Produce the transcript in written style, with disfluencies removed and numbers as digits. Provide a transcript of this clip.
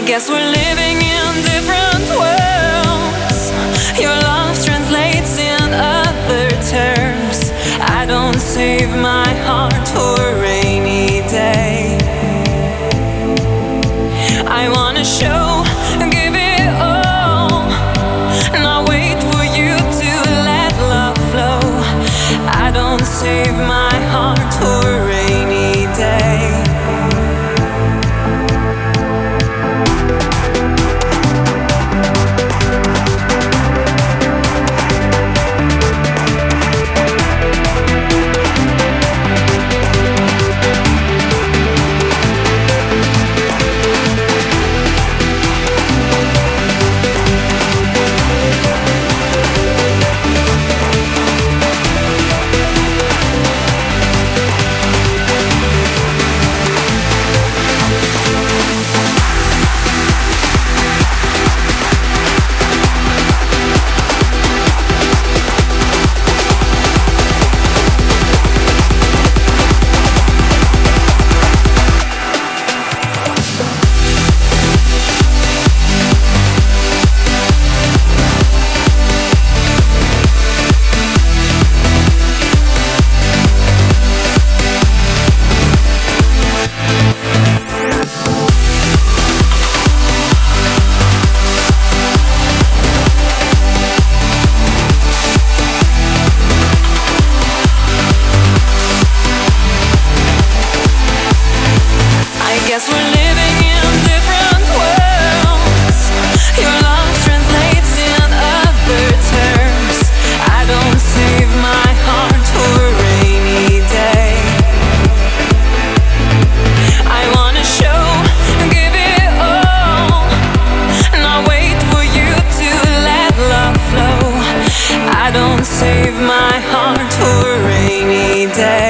Guess we're living in different worlds. Your love translates in other terms. I don't save my heart for a rainy day. I wanna show, give it all, not wait for you to let love flow. I don't save my heart for a rainy day. Guess we're living in different worlds. Your love translates in other terms. I don't save my heart for a rainy day. I wanna show, give it all, not wait for you to let love flow. I don't save my heart for a rainy day.